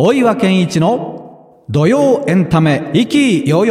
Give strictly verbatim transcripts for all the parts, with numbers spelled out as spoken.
大岩健一の土曜エンタメ意気揚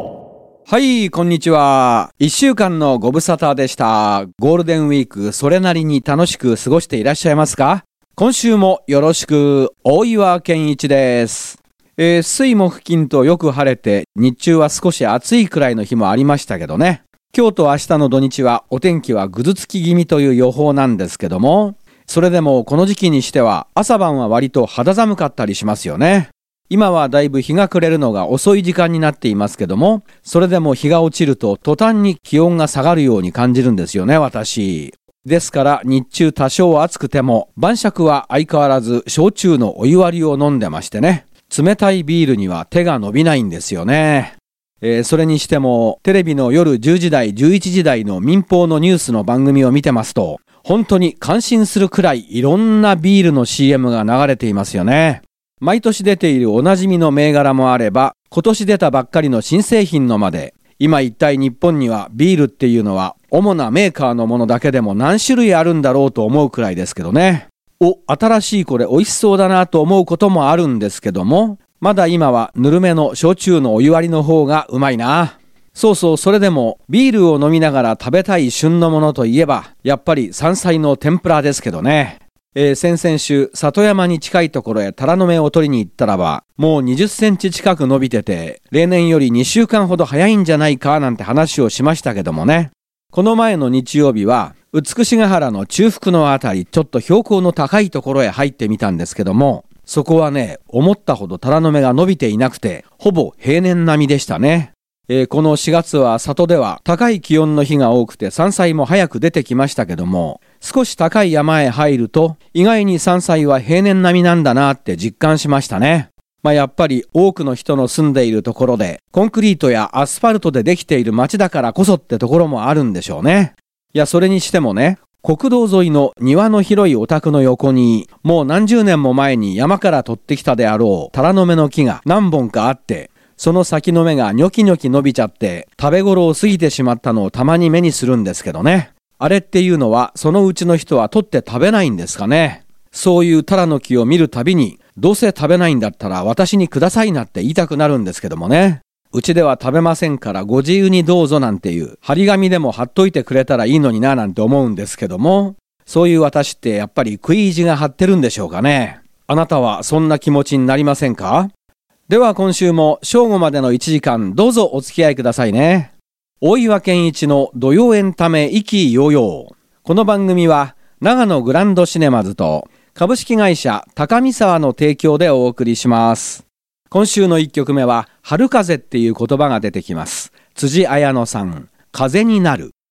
々。 はい、こんにちは。一週間のご無沙汰でした。ゴールデンウィーク、それなりに楽しく過ごしていらっしゃいますか？今週もよろしく。大岩健一です。えー、水木金とよく晴れて、日中は少し暑いくらいの日もありましたけどね。今日と明日の土日はお天気はぐずつき気味という予報なんですけども、それでもこの時期にしては朝晩は割と肌寒かったりしますよね。今はだいぶ日が暮れるのが遅い時間になっていますけども、それでも日が落ちると途端に気温が下がるように感じるんですよね、私。ですから日中多少暑くても晩酌は相変わらず焼酎のお湯割りを飲んでましてね、冷たいビールには手が伸びないんですよね。えー、それにしてもテレビの夜じゅうじ台じゅういちじ台の民放のニュースの番組を見てますと、本当に感心するくらいいろんなビールの シーエム が流れていますよね。毎年出ているおなじみの銘柄もあれば、今年出たばっかりの新製品のまで、今一体日本にはビールっていうのは主なメーカーのものだけでも何種類あるんだろうと思うくらいですけどね。お、新しいこれ美味しそうだなと思うこともあるんですけども、まだ今はぬるめの焼酎のお湯割りの方がうまいな。そうそう、それでもビールを飲みながら食べたい旬のものといえばやっぱり山菜の天ぷらですけどね。えー、先々週里山に近いところへタラの芽を取りに行ったらば、もうにじゅっセンチ近く伸びてて、例年よりにしゅうかんほど早いんじゃないかなんて話をしましたけどもね。この前の日曜日は美しが原の中腹のあたり、ちょっと標高の高いところへ入ってみたんですけども、そこはね、思ったほどタラの芽が伸びていなくて、ほぼ平年並みでしたね。えー、このしがつは里では高い気温の日が多くて山菜も早く出てきましたけども、少し高い山へ入ると意外に山菜は平年並みなんだなって実感しましたね。まあやっぱり多くの人の住んでいるところでコンクリートやアスファルトでできている街だからこそってところもあるんでしょうね。いや、それにしてもね、国道沿いの庭の広いお宅の横にもう何十年も前に山から取ってきたであろうタラの芽の木が何本かあって、その先の芽がニョキニョキ伸びちゃって食べ頃を過ぎてしまったのをたまに目にするんですけどね。あれっていうのはそのうちの人は取って食べないんですかね。そういうタラの木を見るたびに、どうせ食べないんだったら私にくださいなって言いたくなるんですけどもね。うちでは食べませんからご自由にどうぞなんていう張り紙でも貼っといてくれたらいいのにななんて思うんですけども、そういう私ってやっぱり食い意地が張ってるんでしょうかね。あなたはそんな気持ちになりませんか？では今週も正午までのいちじかんどうぞお付き合いくださいね。大岩健一の土曜エンタメ意気揚々。この番組は長野グランドシネマズと株式会社高見沢の提供でお送りします。今週のいっきょくめは春風っていう言葉が出てきます。辻彩乃さん、風になる。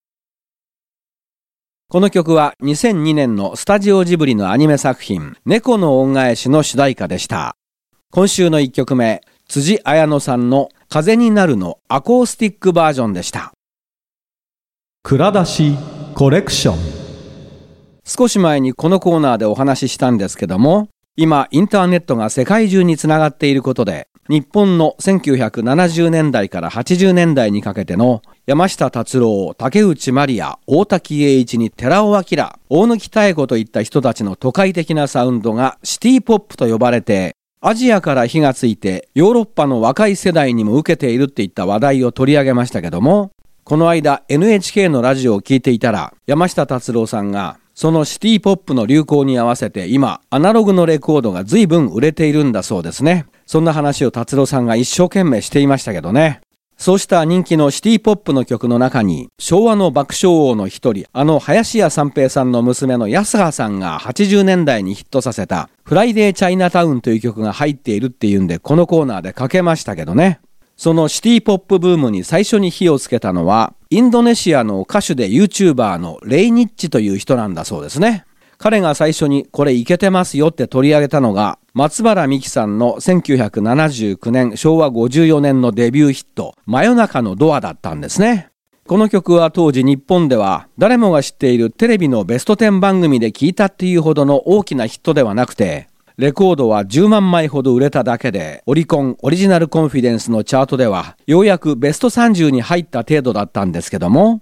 この曲はにせんにねんのスタジオジブリのアニメ作品猫の恩返しの主題歌でした。今週のいっきょくめ、辻彩乃さんの風になるのアコースティックバージョンでした。 蔵出しコレクション。 少し前にこのコーナーでお話ししたんですけども、今インターネットが世界中につながっていることで、日本のせんきゅうひゃくななじゅうねんだいからはちじゅうねんだいにかけての山下達郎、竹内まりや、大滝栄一に寺尾明、大貫妙子といった人たちの都会的なサウンドがシティポップと呼ばれて、アジアから火がついてヨーロッパの若い世代にも受けているっていった話題を取り上げましたけども、この間 エヌエイチケー のラジオを聞いていたら、山下達郎さんがそのシティポップの流行に合わせて今アナログのレコードが随分売れているんだそうですね。そんな話を達郎さんが一生懸命していましたけどね。そうした人気のシティポップの曲の中に、昭和の爆笑王の一人、あの林家三平さんの娘の安葉さんがはちじゅうねんだいにヒットさせたフライデーチャイナタウンという曲が入っているっていうんで、このコーナーでかけましたけどね。そのシティポップブームに最初に火をつけたのは、インドネシアの歌手で YouTuber のレイニッチという人なんだそうですね。彼が最初にこれイケてますよって取り上げたのが、松原みきさんのせんきゅうひゃくななじゅうきゅうねんしょうわごじゅうよねんのデビューヒット、真夜中のドアだったんですね。この曲は当時日本では誰もが知っているテレビのベストじゅう番組で聴いたっていうほどの大きなヒットではなくて、レコードはじゅうまんまいほど売れただけで、オリコンオリジナルコンフィデンスのチャートではようやくベストさんじゅうに入った程度だったんですけども、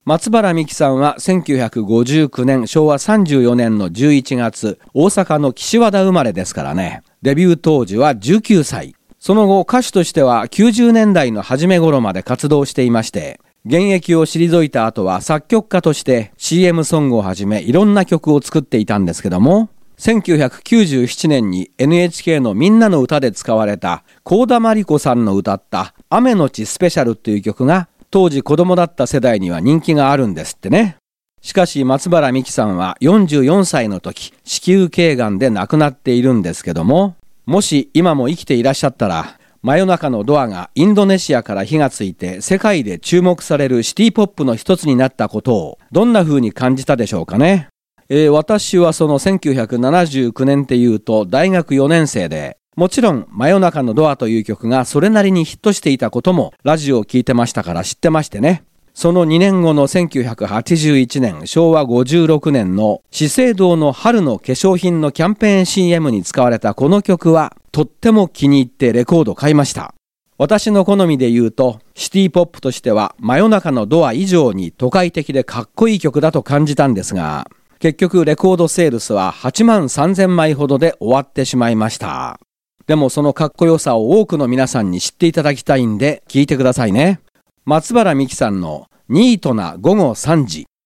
松原美樹さんはせんきゅうひゃくごじゅうきゅうねん、しょうわさんじゅうよねんのじゅういちがつ、大阪の岸和田生まれですからね。デビュー当時はじゅうきゅうさい。その後歌手としてはきゅうじゅうねんだいの初め頃まで活動していまして、現役を退いた後は作曲家として シーエム ソングをはじめいろんな曲を作っていたんですけども、せんきゅうひゃくきゅうじゅうななねんに エヌエイチケー のみんなの歌で使われた幸田真理子さんの歌った雨のちスペシャルという曲が当時子供だった世代には人気があるんですってね。しかし松原美樹さんはよんじゅうよんさいの時、子宮頸がんで亡くなっているんですけども、もし今も生きていらっしゃったら、真夜中のドアがインドネシアから火がついて世界で注目されるシティポップの一つになったことをどんな風に感じたでしょうかね。えー、私はそのせんきゅうひゃくななじゅうきゅうねんっていうと大学よねんせいで、もちろん真夜中のドアという曲がそれなりにヒットしていたこともラジオを聞いてましたから知ってましてね。そのにねんごのせんきゅうひゃくはちじゅういちねん、しょうわごじゅうろくねんの資生堂の春の化粧品のキャンペーン シーエム に使われたこの曲はとっても気に入ってレコード買いました。私の好みで言うと、シティポップとしては真夜中のドア以上に都会的でかっこいい曲だと感じたんですが、結局レコードセールスははちまんさんぜんまいほどで終わってしまいました。でもそのかっこよさを多くの皆さんに知っていただきたいんで聞いてくださいね。松原美樹さんのニートなごごさんじ。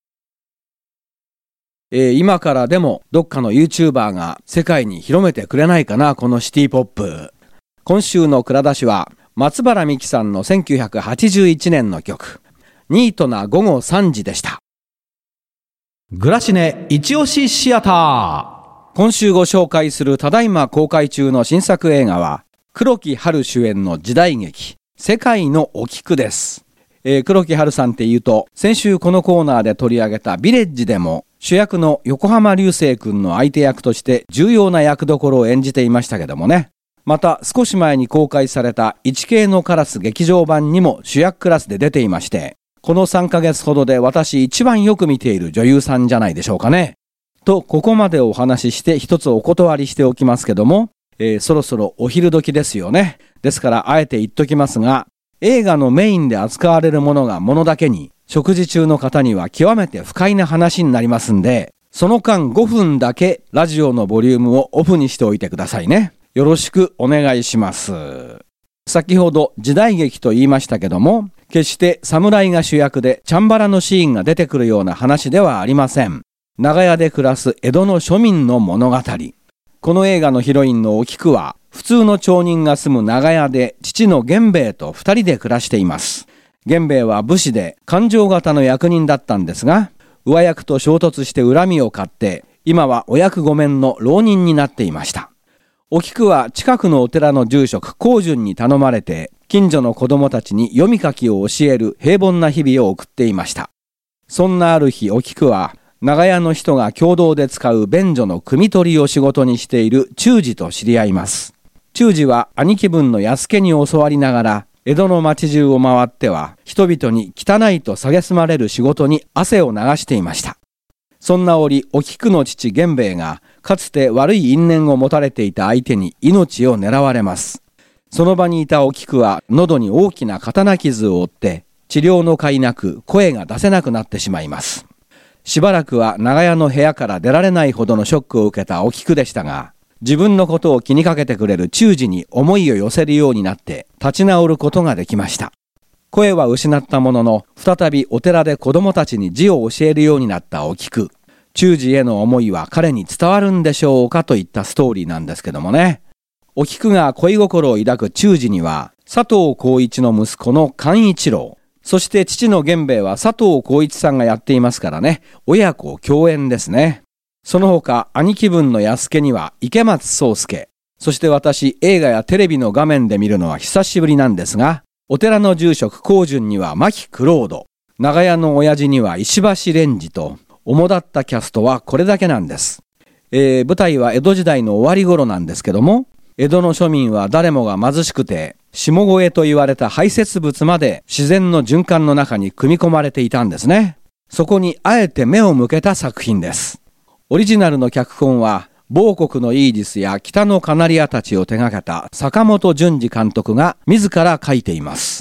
えー、今からでもどっかの YouTuber が世界に広めてくれないかな、このシティポップ。今週の蔵出しは松原美樹さんのせんきゅうひゃくはちじゅういちねんの曲、ニートなごごさんじでした。 グラシネ一押しシアター。 今週ご紹介するただいま公開中の新作映画は、黒木華主演の時代劇、世界のお菊です。えー、黒木華さんっていうと、先週このコーナーで取り上げたヴィレッジでも、主役の横浜流星くんの相手役として重要な役どころを演じていましたけどもね。また少し前に公開された ワンケー のカラス劇場版にも主役クラスで出ていまして、このさんかげつほどで私一番よく見ている女優さんじゃないでしょうかね。と、ここまでお話しして一つお断りしておきますけども、えー、そろそろお昼時ですよね。ですからあえて言っときますが、映画のメインで扱われるものがものだけに、食事中の方には極めて不快な話になりますんで、その間ごふんだけラジオのボリュームをオフにしておいてくださいね。よろしくお願いします。先ほど時代劇と言いましたけども、決して侍が主役でチャンバラのシーンが出てくるような話ではありません。長屋で暮らす江戸の庶民の物語。この映画のヒロインのお菊は、普通の町人が住む長屋で父の源兵衛と二人で暮らしています。源兵衛は武士で勘定方の役人だったんですが、上役と衝突して恨みを買って、今はお役御免の浪人になっていました。お菊は近くのお寺の住職高順に頼まれて、近所の子供たちに読み書きを教える平凡な日々を送っていました。そんなある日、お菊は、長屋の人が共同で使う便所の汲み取りを仕事にしている忠治と知り合います。忠治は兄貴分の安家に教わりながら、江戸の町中を回っては、人々に汚いと蔑まれる仕事に汗を流していました。そんな折、お菊の父源兵衛が、かつて悪い因縁を持たれていた相手に命を狙われます。その場にいたお菊は、喉に大きな刀傷を負って、治療の甲斐なく声が出せなくなってしまいます。しばらくは長屋の部屋から出られないほどのショックを受けたお菊でしたが、自分のことを気にかけてくれる忠治に思いを寄せるようになって立ち直ることができました。声は失ったものの、再びお寺で子供たちに字を教えるようになったお菊。忠治への思いは彼に伝わるんでしょうかといったストーリーなんですけどもね。お菊が恋心を抱く忠治には、佐藤浩一の息子の寛一郎。そして父の源兵衛は佐藤浩一さんがやっていますからね、親子共演ですね。その他、兄貴分の安家には池松壮亮。そして私、映画やテレビの画面で見るのは久しぶりなんですが、お寺の住職高順には牧九郎度、長屋の親父には石橋蓮司と、主だったキャストはこれだけなんです。えー、舞台は江戸時代の終わり頃なんですけども、江戸の庶民は誰もが貧しくて、下越えと言われた排泄物まで自然の循環の中に組み込まれていたんですね。そこにあえて目を向けた作品です。オリジナルの脚本は、某国のイージスや北のカナリアたちを手掛けた坂本淳二監督が自ら書いています。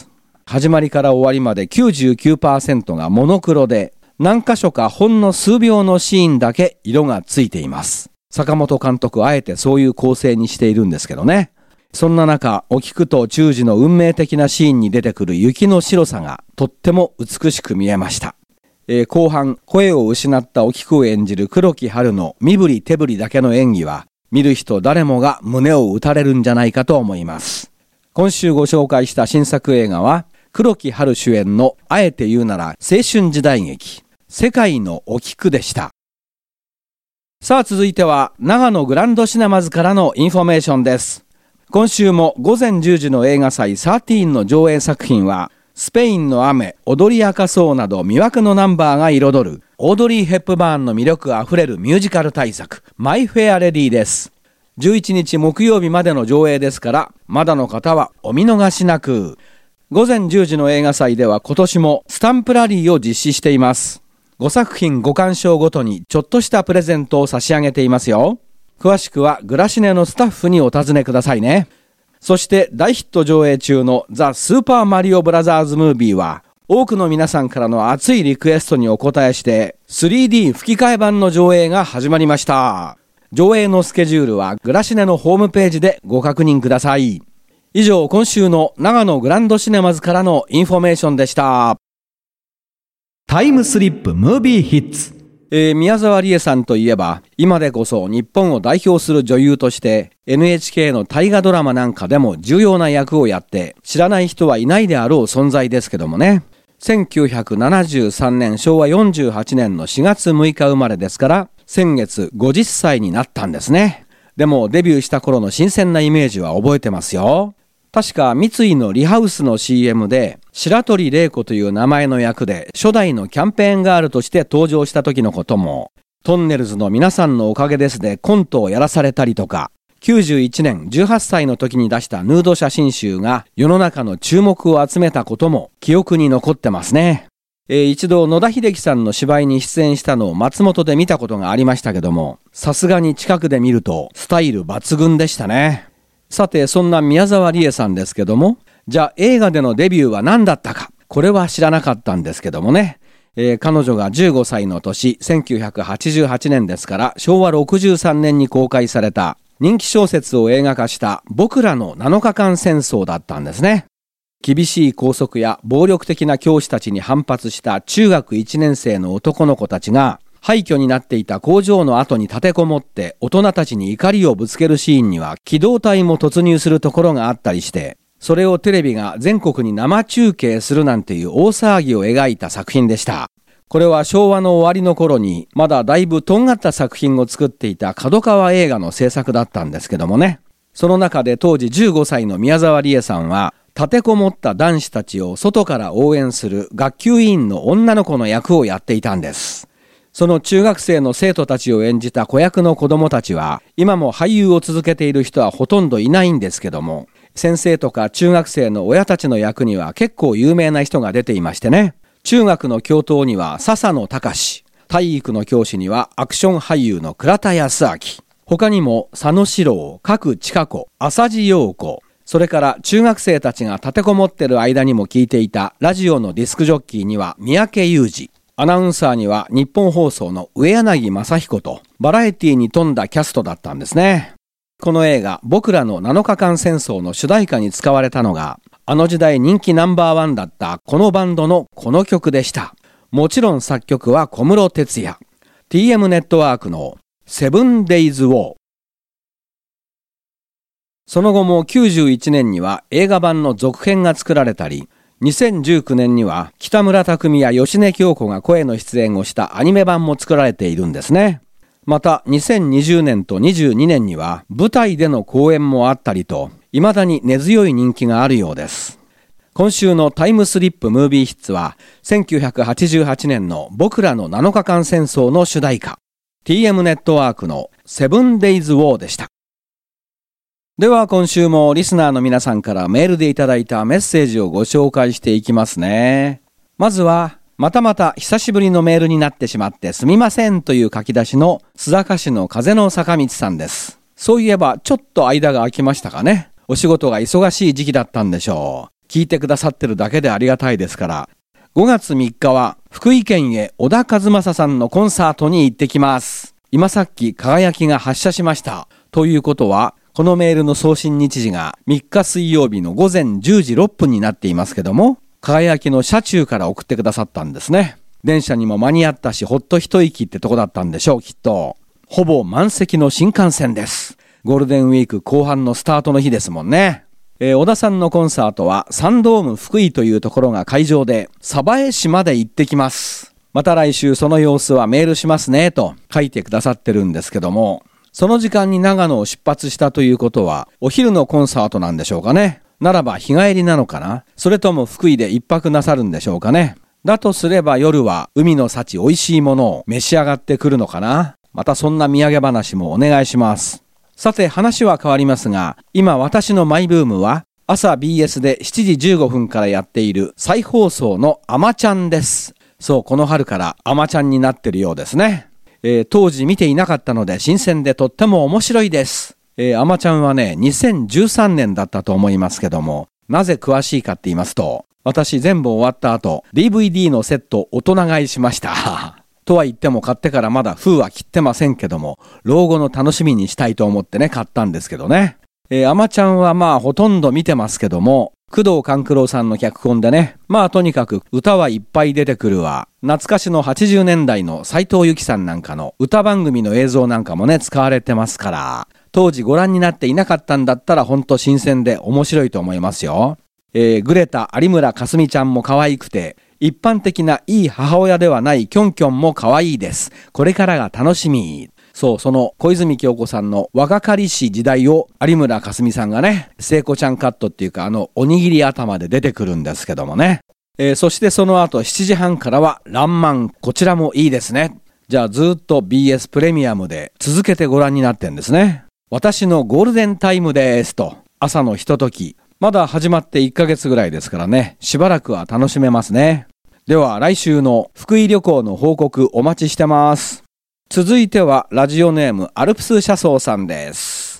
始まりから終わりまで きゅうじゅうきゅうパーセント がモノクロで、何箇所かほんの数秒のシーンだけ色がついています。坂本監督あえてそういう構成にしているんですけどね。そんな中、お菊と忠治の運命的なシーンに出てくる雪の白さがとっても美しく見えました。えー、後半、声を失ったお菊を演じる黒木華の身振り手振りだけの演技は、見る人誰もが胸を打たれるんじゃないかと思います。今週ご紹介した新作映画は、黒木華主演のあえて言うなら青春時代劇、世界のお菊でした。さあ続いては、長野グランドシネマズからのインフォメーションです。今週も午前じゅうじの映画祭じゅうさんの上映作品は、スペインの雨、踊り明かそうなど魅惑のナンバーが彩る、オードリー・ヘップバーンの魅力あふれるミュージカル大作、マイ・フェア・レディです。じゅういちにち木曜日までの上映ですから、まだの方はお見逃しなく。午前じゅうじの映画祭では今年もスタンプラリーを実施しています。ごさく品ご鑑賞ごとにちょっとしたプレゼントを差し上げていますよ。詳しくはグラシネのスタッフにお尋ねくださいね。そして大ヒット上映中のザ・スーパーマリオブラザーズムービーは、多くの皆さんからの熱いリクエストにお答えして スリーディー 吹き替え版の上映が始まりました。上映のスケジュールはグラシネのホームページでご確認ください。以上、今週の長野グランドシネマズからのインフォメーションでした。 タイムスリップムービーヒッツ。 えー、宮沢りえさんといえば、今でこそ日本を代表する女優として エヌエイチケー の大河ドラマなんかでも重要な役をやって知らない人はいないであろう存在ですけどもね。せんきゅうひゃくななじゅうさんねんしょうわよんじゅうはちねんのしがつむいか生まれですから、先月ごじゅっさいになったんですね。でもデビューした頃の新鮮なイメージは覚えてますよ。確か三井のリハウスの シーエム で白鳥玲子という名前の役で初代のキャンペーンガールとして登場した時のことも、トンネルズの皆さんのおかげですでコントをやらされたりとか、きゅうじゅういちねんじゅうはっさいの時に出したヌード写真集が世の中の注目を集めたことも記憶に残ってますね。えー、一度野田秀樹さんの芝居に出演したのを松本で見たことがありましたけども、さすがに近くで見るとスタイル抜群でしたね。さて、そんな宮沢りえさんですけども、じゃあ映画でのデビューは何だったか、これは知らなかったんですけどもね、えー、彼女がじゅうごさいの年、せんきゅうひゃくはちじゅうはちねんですからしょうわろくじゅうさんねんに公開された人気小説を映画化した僕らのなのかかん戦争だったんですね。厳しい校則や暴力的な教師たちに反発した中学いちねんせいの男の子たちが、廃墟になっていた工場の後に立てこもって大人たちに怒りをぶつけるシーンには機動隊も突入するところがあったりして、それをテレビが全国に生中継するなんていう大騒ぎを描いた作品でした。これはしょうわの終わりの頃にまだだいぶとんがった作品を作っていた角川映画の制作だったんですけどもね。その中で当時じゅうごさいの宮沢りえさんは、立てこもった男子たちを外から応援する学級委員の女の子の役をやっていたんです。その中学生の生徒たちを演じた子役の子供たちは、今も俳優を続けている人はほとんどいないんですけども、先生とか中学生の親たちの役には結構有名な人が出ていましてね。中学の教頭には笹野隆、体育の教師にはアクション俳優の倉田康明、他にも佐野史郎、賀来千香子、浅地陽子、それから中学生たちが立てこもってる間にも聞いていたラジオのディスクジョッキーには三宅裕司、アナウンサーには日本放送の上柳正彦と、バラエティに富んだキャストだったんですね。この映画僕らのなのかかん戦争の主題歌に使われたのが、あの時代人気ナンバーワンだったこのバンドのこの曲でした。もちろん作曲は小室哲哉。ティーエム ネットワークのセブンデイズウォー。その後もきゅうじゅういちねんには映画版の続編が作られたり、にせんじゅうきゅうねんには北村匠海や芳根京子が声の出演をしたアニメ版も作られているんですね。またにせんにじゅうねんとにじゅうにねんには舞台での公演もあったりと、未だに根強い人気があるようです。今週のタイムスリップムービーヒッツはせんきゅうひゃくはちじゅうはちねんの僕らのなのかかん戦争の主題歌、 ティーエム ネットワークのセブンデイズウォーでした。では今週もリスナーの皆さんからメールでいただいたメッセージをご紹介していきますね。まずはまたまた久しぶりのメールになってしまってすみませんという書き出しの須坂市の風の坂道さんです。そういえばちょっと間が空きましたかね。お仕事が忙しい時期だったんでしょう。 聞いてくださってるだけでありがたいですから。ごがつみっかは福井県へ小田和正さんのコンサートに行ってきます。今さっき輝きが発射しました。ということは、このメールの送信日時がみっか水曜日のごぜんじゅうじろっぷんになっていますけども、輝きの車中から送ってくださったんですね。電車にも間に合ったし、ほっと一息ってとこだったんでしょう、きっと。ほぼ満席の新幹線です。ゴールデンウィーク後半のスタートの日ですもんね。えー、小田さんのコンサートはサンドーム福井というところが会場で、鯖江市まで行ってきます。また来週その様子はメールしますねと書いてくださってるんですけども、その時間に長野を出発したということはお昼のコンサートなんでしょうかね。ならば日帰りなのかな、それとも福井で一泊なさるんでしょうかね。だとすれば夜は海の幸美味しいものを召し上がってくるのかな。またそんな土産話もお願いします。さて話は変わりますが、今私のマイブームは朝 ビーエス でしちじじゅうごふんからやっている再放送のアマちゃんです。そう、この春からアマちゃんになってるようですね。えー、当時見ていなかったので新鮮でとっても面白いです。えー、アマちゃんはね、にせんじゅうさんねんだったと思いますけども、なぜ詳しいかって言いますと、私全部終わった後 ディーブイディー のセット大人買いしました。とは言っても買ってからまだ封は切ってませんけども、老後の楽しみにしたいと思ってね、買ったんですけどね。えー、アマちゃんはまあほとんど見てますけども、工藤官九郎さんの脚本でね、まあとにかく歌はいっぱい出てくるわ。懐かしのはちじゅうねんだいの斉藤由貴さんなんかの歌番組の映像なんかもね、使われてますから、当時ご覧になっていなかったんだったらほんと新鮮で面白いと思いますよ。えー、グレタ有村架純ちゃんも可愛くて、一般的ないい母親ではないキョンキョンも可愛いです。これからが楽しみ。そう、その小泉京子さんの若かりし時代を有村架純さんがね、聖子ちゃんカットっていうかあのおにぎり頭で出てくるんですけどもね。えー、そしてその後しちじはんからはらんまん。こちらもいいですね。じゃあずっと ビーエス プレミアムで続けてご覧になってんですね。私のゴールデンタイムですと、朝のひととき。まだ始まっていっかげつぐらいですからね、しばらくは楽しめますね。では来週の福井旅行の報告お待ちしてます。続いてはラジオネームアルプス車窓さんです。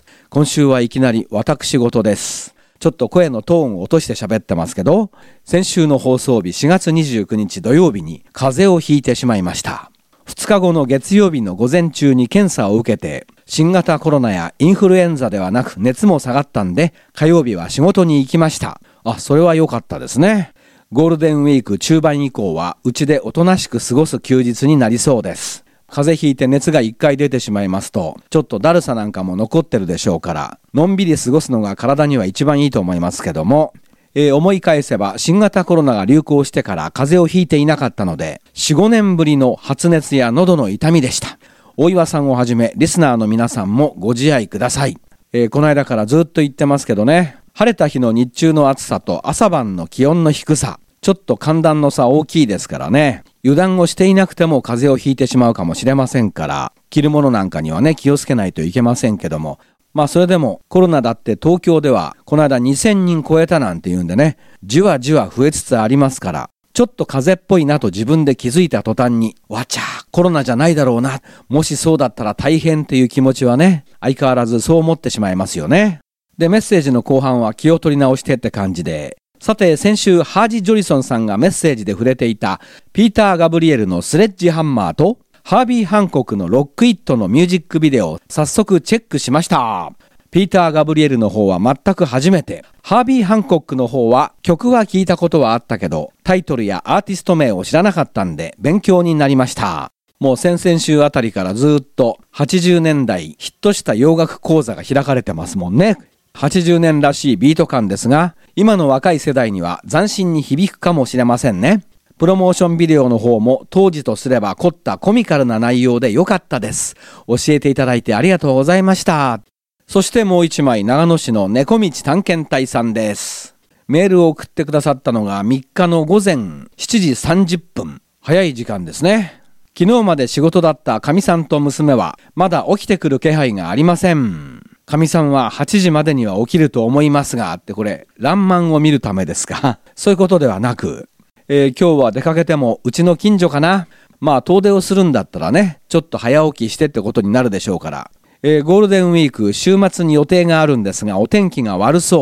今週はいきなり私事です。ちょっと声のトーンを落として喋ってますけど、先週の放送日しがつにじゅうくにち土曜日に風邪をひいてしまいました。ふつかごの月曜日の午前中に検査を受けて、新型コロナやインフルエンザではなく熱も下がったんで、火曜日は仕事に行きました。あ、それは良かったですね。ゴールデンウィーク中盤以降はうちでおとなしく過ごす休日になりそうです。風邪ひいて熱がいっかい出てしまいますと、ちょっとだるさなんかも残ってるでしょうから、のんびり過ごすのが体には一番いいと思いますけども、えー、思い返せば新型コロナが流行してから風邪をひいていなかったので、よん、ごねんぶりの発熱や喉の痛みでした。大岩さんをはじめリスナーの皆さんもご自愛ください。えー、この間からずっと言ってますけどね、晴れた日の日中の暑さと朝晩の気温の低さ、ちょっと寒暖の差大きいですからね、油断をしていなくても風邪をひいてしまうかもしれませんから、着るものなんかにはね気をつけないといけませんけども、まあそれでもコロナだって東京ではこの間にせんにん超えたなんて言うんでね、じわじわ増えつつありますから、ちょっと風邪っぽいなと自分で気づいた途端に、わちゃーコロナじゃないだろうな、もしそうだったら大変っていう気持ちはね、相変わらずそう思ってしまいますよね。でメッセージの後半は気を取り直してって感じで、さて先週ハージ・ジョリソンさんがメッセージで触れていたピーター・ガブリエルのスレッジハンマーとハービー・ハンコックのロック・イットのミュージックビデオを早速チェックしました。ピーター・ガブリエルの方は全く初めて、ハービー・ハンコックの方は曲は聞いたことはあったけどタイトルやアーティスト名を知らなかったんで勉強になりました。もう先々週あたりからずっとはちじゅうねんだいヒットした洋楽講座が開かれてますもんね。はちじゅうねんらしいビート感ですが、今の若い世代には斬新に響くかもしれませんね。プロモーションビデオの方も当時とすれば凝ったコミカルな内容で良かったです。教えていただいてありがとうございました。そしてもう一枚、長野市の猫道探検隊さんです。メールを送ってくださったのがみっかのごぜんしちじさんじゅっぷん。早い時間ですね。昨日まで仕事だったかみさんと娘はまだ起きてくる気配がありません。かみさんははちじまでには起きると思いますが、ってこれ、らんまんを見るためですか？そういうことではなく、えー、今日は出かけてもうちの近所かな。まあ遠出をするんだったらね、ちょっと早起きしてってことになるでしょうから。えー、ゴールデンウィーク週末に予定があるんですが、お天気が悪そうで、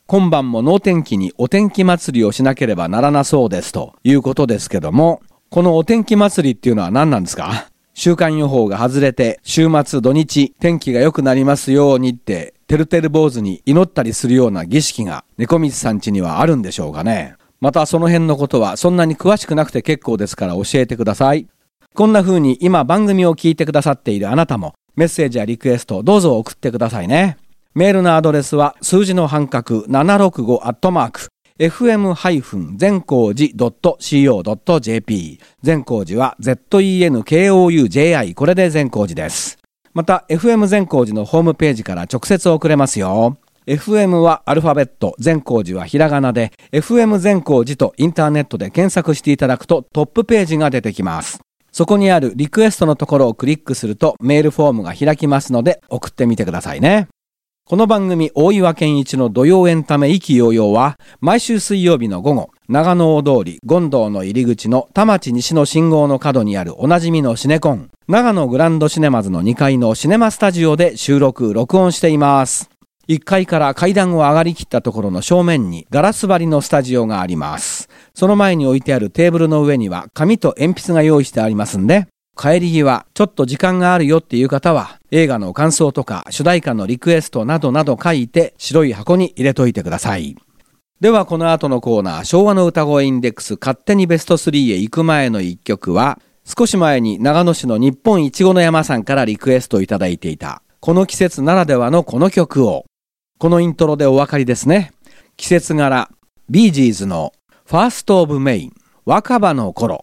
今晩も能天気にお天気祭りをしなければならなそうですということですけども、このお天気祭りっていうのは何なんですか？週間予報が外れて週末土日天気が良くなりますようにっててるてる坊主に祈ったりするような儀式が猫光さん家にはあるんでしょうかね。またその辺のことはそんなに詳しくなくて結構ですから教えてください。こんな風に今番組を聞いてくださっているあなたもメッセージやリクエストをどうぞ送ってくださいね。メールのアドレスは数字の半角ななろくごアットマーク エフエム 全光寺 ドット シーオー ドット ジェーピー 善光寺は ゼット イー エヌ ケー オー ユー ジェー アイ これで善光寺です。また エフエム 善光寺のホームページから直接送れますよ。 エフエム はアルファベット、善光寺はひらがなで エフエム 善光寺とインターネットで検索していただくとトップページが出てきます。そこにあるリクエストのところをクリックするとメールフォームが開きますので送ってみてくださいね。この番組大岩健一の土曜エンタメ意気揚々は毎週水曜日の午後、長野大通り権堂の入り口の田町西の信号の角にあるおなじみのシネコン長野グランドシネマズのにかいのシネマスタジオで収録録音しています。いっかいから階段を上がりきったところの正面にガラス張りのスタジオがあります。その前に置いてあるテーブルの上には紙と鉛筆が用意してありますんで、帰り際ちょっと時間があるよっていう方は映画の感想とか主題歌のリクエストなどなど書いて白い箱に入れといてください。ではこの後のコーナー、昭和の歌声インデックス勝手にベストスリーへ行く前のいっきょくは、少し前に長野市の日本いちごの山さんからリクエストいただいていたこの季節ならではのこの曲を、このイントロでお分かりですね。季節柄ビージーズのファーストオブメイン若葉の頃。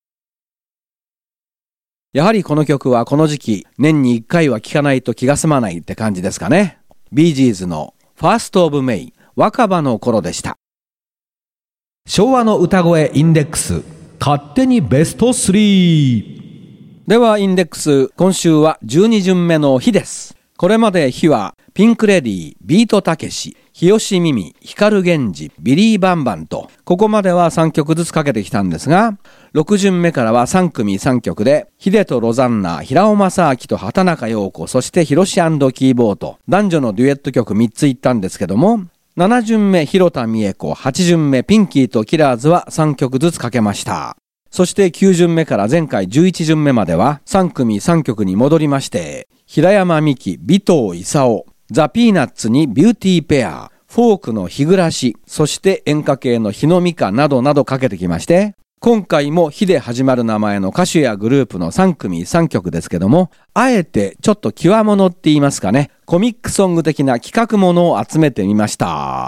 やはりこの曲はこの時期年にいっかいは聴かないと気が済まないって感じですかね。ビージーズのファーストオブメイン若葉の頃でした。 昭和の歌声インデックス勝手にベストスリー。 ではインデックス、今週はじゅうに巡目の日です。これまで日はピンクレディー、ビートたけし、日吉ミミ、光源氏、ビリーバンバンとここまではさんきょくずつかけてきたんですが、ろく巡目からはさん組さん曲で秀とロザンナ、平尾正明と畑中陽子、そしてヒロシ&キーボーと男女のデュエット曲みっついったんですけども、なな巡目広田美恵子、はち巡目ピンキーとキラーズはさん曲ずつかけました。そしてきゅう巡目から前回じゅういち巡目まではさん組さん曲に戻りまして、平山美希、尾藤勲、ザ・ピーナッツにビューティーペア、フォークの日暮らし、そして演歌系の日の美香などなどかけてきまして、今回も日で始まる名前の歌手やグループのさん組さん曲ですけども、あえてちょっと極物って言いますかね、コミックソング的な企画ものを集めてみました。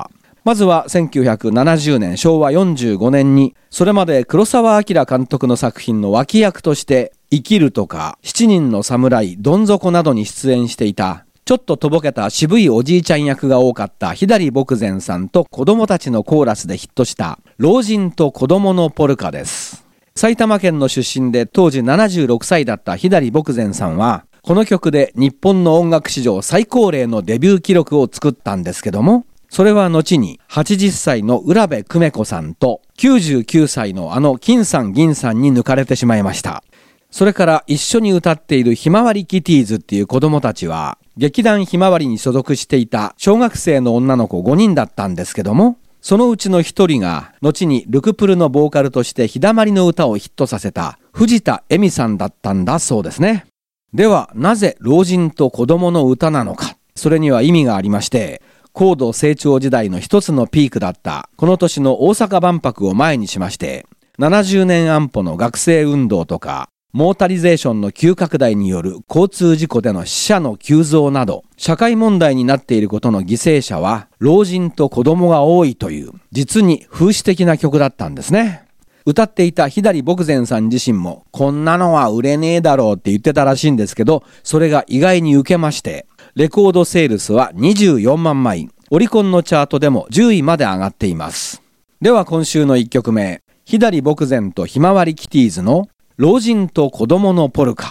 まずはせんきゅうひゃくななじゅうねんしょうわよんじゅうごねんにそれまで黒澤明監督の作品の脇役として生きるとか七人の侍、どん底などに出演していたちょっととぼけた渋いおじいちゃん役が多かった左牧前さんと子供たちのコーラスでヒットした老人と子供のポルカです。埼玉県の出身で当時ななじゅうろくさいだった左牧前さんはこの曲で日本の音楽史上最高齢のデビュー記録を作ったんですけども、それは後にはちじゅっさいの浦部久美子さんときゅうじゅうきゅうさいのあの金さん銀さんに抜かれてしまいました。それから一緒に歌っているひまわりキティーズっていう子供たちは劇団ひまわりに所属していた小学生の女の子ごにんだったんですけども、そのうちのひとりが後にルクプルのボーカルとして日だまりの歌をヒットさせた藤田恵美さんだったんだそうですね。ではなぜ老人と子供の歌なのか。それには意味がありまして、高度成長時代の一つのピークだったこの年の大阪万博を前にしまして、ななじゅうねん安保の学生運動とかモータリゼーションの急拡大による交通事故での死者の急増など社会問題になっていることの犠牲者は老人と子供が多いという実に風刺的な曲だったんですね。歌っていた左牧前さん自身もこんなのは売れねえだろうって言ってたらしいんですけど、それが意外に受けましてレコードセールスはにじゅうよんまんまい、オリコンのチャートでもじゅういまで上がっています。では今週のいっきょくめ、左牧前とひまわりキティーズの老人と子供のポルカ。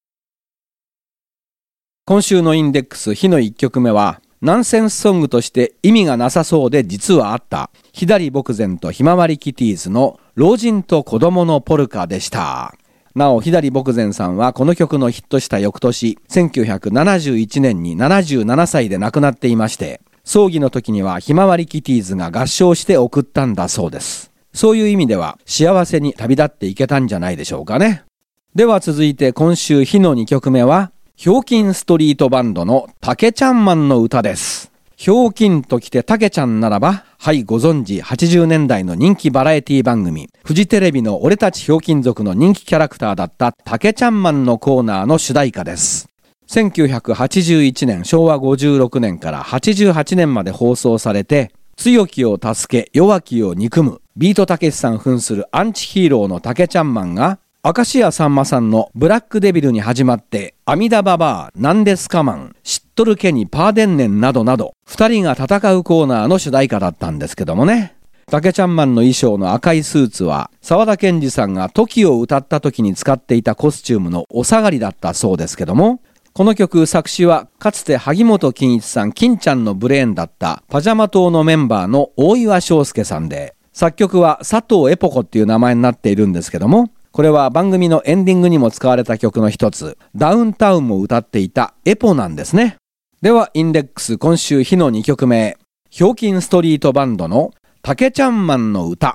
今週のインデックス日のいっきょくめはナンセンスソングとして意味がなさそうで実はあった左牧前とひまわりキティーズの老人と子供のポルカでした。なお左牧前さんはこの曲のヒットした翌年せんきゅうひゃくななじゅういちねんにななじゅうななさいで亡くなっていまして、 葬儀の時にはひまわりキティーズが合唱して送ったんだそうです。そういう意味では幸せに旅立っていけたんじゃないでしょうかね。では続いて今週日のにきょくめは、ひょうきんストリートバンドのたけちゃんマンの歌です。ひょうきんときてたけちゃんならば、はいご存知はちじゅうねんだいの人気バラエティ番組、フジテレビの俺たちひょうきん族の人気キャラクターだったたけちゃんマンのコーナーの主題歌です。せんきゅうひゃくはちじゅういちねん、しょうわごじゅうろくねんからはちじゅうはちねんまで放送されて、強きを助け弱きを憎むビートたけしさん扮するアンチヒーローのたけちゃんマンが、明石家さんまさんのブラックデビルに始まって、阿弥陀ババア、なんですかマン、知っとるけにパーデンネンなどなど、二人が戦うコーナーの主題歌だったんですけどもね。たけちゃんマンの衣装の赤いスーツは、沢田研二さんが時を歌った時に使っていたコスチュームのお下がりだったそうですけども、この曲作詞はかつて萩本欽一さん金ちゃんのブレーンだったパジャマ党のメンバーの大岩翔介さんで、作曲は佐藤エポコっていう名前になっているんですけども、これは番組のエンディングにも使われた曲の一つ、ダウンタウンも歌っていたエポなんですね。ではインデックス今週日のにきょくめ、ひょうきんストリートバンドのたけちゃんマンの歌。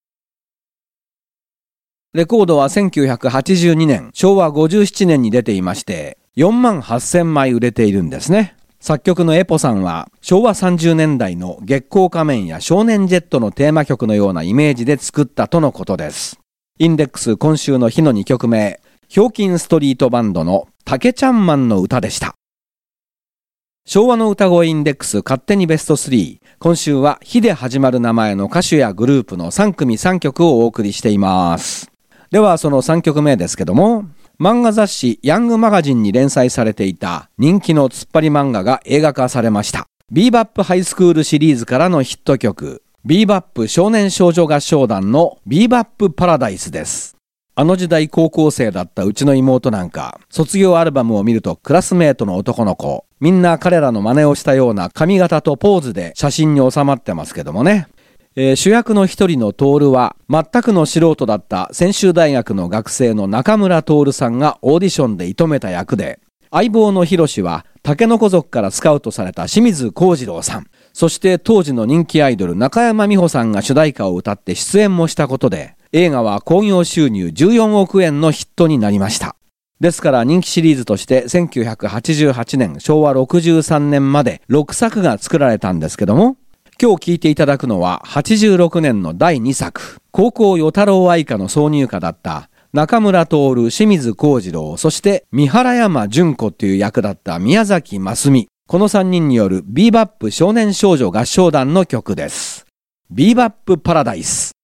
レコードはせんきゅうひゃくはちじゅうにねん、しょうわごじゅうななねんに出ていまして、よんまんはっせんまい売れているんですね。作曲のエポさんはしょうわさんじゅうねんだいの月光仮面や少年ジェットのテーマ曲のようなイメージで作ったとのことです。インデックス今週の日のにきょくめ、ひょうきんストリートバンドのたけちゃんマンの歌でした。昭和の歌声インデックス勝手にベストスリー。今週は日で始まる名前の歌手やグループのさんくみさんきょくをお送りしています。ではそのさんきょくめですけども、漫画雑誌ヤングマガジンに連載されていた人気の突っ張り漫画が映画化されました。ビーバップハイスクールシリーズからのヒット曲、ビーバップ少年少女合唱団のビーバップパラダイスです。あの時代高校生だったうちの妹なんか、卒業アルバムを見るとクラスメートの男の子、みんな彼らの真似をしたような髪型とポーズで写真に収まってますけどもね。えー、主役の一人のトールは全くの素人だった専修大学の学生の中村徹さんがオーディションで射止めた役で、相棒のヒロシはタケノコ族からスカウトされた清水幸次郎さん、そして当時の人気アイドル中山美穂さんが主題歌を歌って出演もしたことで、映画は興行収入じゅうよんおくえんのヒットになりました。ですから人気シリーズとしてせんきゅうひゃくはちじゅうはちねん、しょうわろくじゅうさんねんまでろくさくが作られたんですけども、今日聴いていただくのははちじゅうろくねんのだいにさく、高校与太郎愛歌の挿入歌だった中村徹、清水幸次郎、そして三原山純子という役だった宮崎真澄、このさんにんによるビーバップ少年少女合唱団の曲です。ビーバップパラダイス。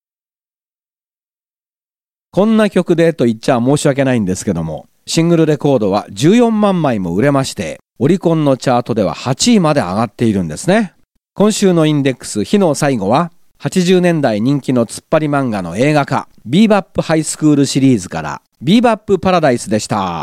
こんな曲でと言っちゃ申し訳ないんですけども、シングルレコードはじゅうよんまんまいも売れまして、オリコンのチャートでははちいまで上がっているんですね。今週のインデックス日の最後は、はちじゅうねんだい人気の突っ張り漫画の映画化、ビーバップハイスクールシリーズからビーバップパラダイスでした。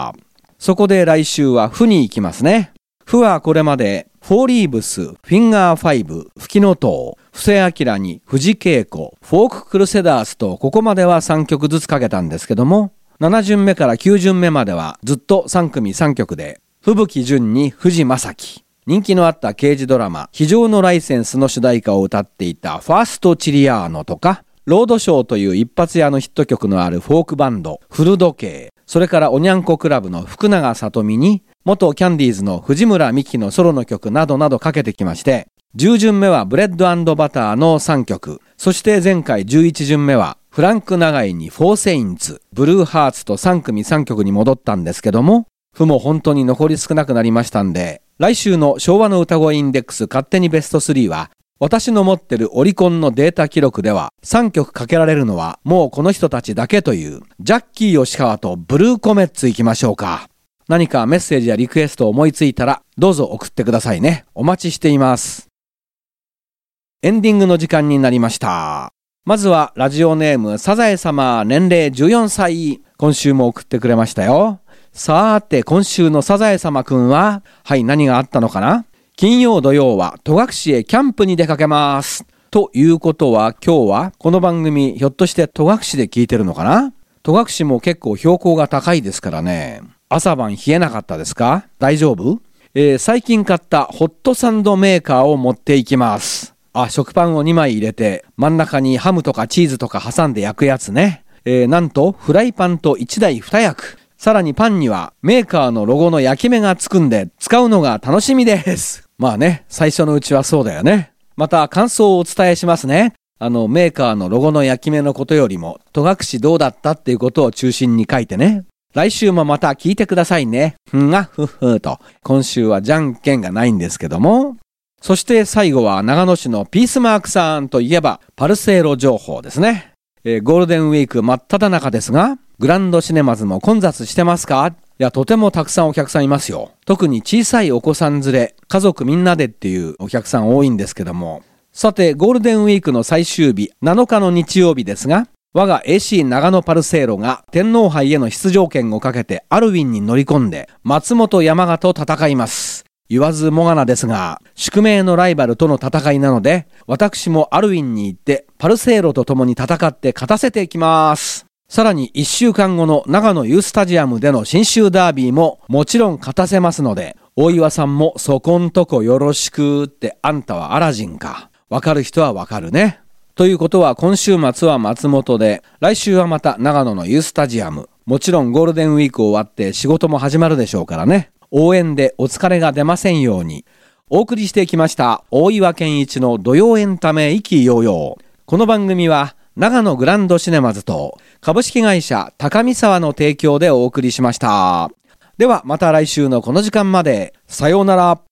そこで来週はフに行きますね。フはこれまでフォーリーブス、フィンガーファイブ、フキノトウ、布施明に藤恵子、フォーククルセダースとここまではさんきょくずつかけたんですけども、なな巡目からきゅう巡目まではずっとさんくみさんきょくで、吹雪純に藤正樹、人気のあった刑事ドラマ、非常のライセンスの主題歌を歌っていたファーストチリアーノとか、ロードショーという一発屋のヒット曲のあるフォークバンド、フル時計、それからおにゃんこクラブの福永さとみに、元キャンディーズの藤村美樹のソロの曲などなどかけてきまして、じゅう巡目はブレッド&バターのさんきょく、そして前回じゅういち巡目はフランク長井にフォーセインツ、ブルーハーツとさんくみさんきょくに戻ったんですけども、フも本当に残り少なくなりましたんで、来週の昭和の歌声インデックス勝手にベストスリーは、私の持ってるオリコンのデータ記録ではさんきょくかけられるのはもうこの人たちだけというジャッキー吉川とブルーコメッツ行きましょうか。何かメッセージやリクエストを思いついたらどうぞ送ってくださいね。お待ちしています。エンディングの時間になりました。まずはラジオネームサザエ様、年齢じゅうよんさい、今週も送ってくれましたよ。さーて今週のサザエ様くんは、はい、何があったのかな。金曜土曜は戸隠へキャンプに出かけます。ということは今日はこの番組ひょっとして戸隠で聞いてるのかな。戸隠も結構標高が高いですからね。朝晩冷えなかったですか？大丈夫？ えー、最近買ったホットサンドメーカーを持っていきます。あ、食パンをにまい入れて真ん中にハムとかチーズとか挟んで焼くやつね。えー、なんとフライパンといちだいに役。さらにパンにはメーカーのロゴの焼き目がつくんで使うのが楽しみです。まあね、最初のうちはそうだよね。また感想をお伝えしますね。あのメーカーのロゴの焼き目のことよりも戸隠どうだったっていうことを中心に書いてね。来週もまた聞いてくださいね。ふんがふっふーと。今週はじゃんけんがないんですけども。そして最後は長野市のピースマークさんといえばパルセーロ情報ですね。えー、ゴールデンウィーク真っ只中ですが、グランドシネマズも混雑してますか？いや、とてもたくさんお客さんいますよ。特に小さいお子さん連れ、家族みんなでっていうお客さん多いんですけども。さて、ゴールデンウィークの最終日、なのかの日曜日ですが、我が エーシー 長野パルセーロが天皇杯への出場権をかけてアルウィンに乗り込んで、松本山雅と戦います。言わずもがなですが、宿命のライバルとの戦いなので、私もアルウィンに行って、パルセーロと共に戦って勝たせていきます。さらにいっしゅうかんごの長野ユースタジアムでの信州ダービーももちろん勝たせますので、大岩さんもそこんとこよろしくって、あんたはアラジンか。わかる人はわかるね。ということは今週末は松本で、来週はまた長野のユースタジアム。もちろんゴールデンウィーク終わって仕事も始まるでしょうからね。応援でお疲れが出ませんように。お送りしてきました大岩健一の土曜エンタメ意気揚々。この番組は長野グランドシネマズと株式会社高見沢の提供でお送りしました。ではまた来週のこの時間まで。さようなら。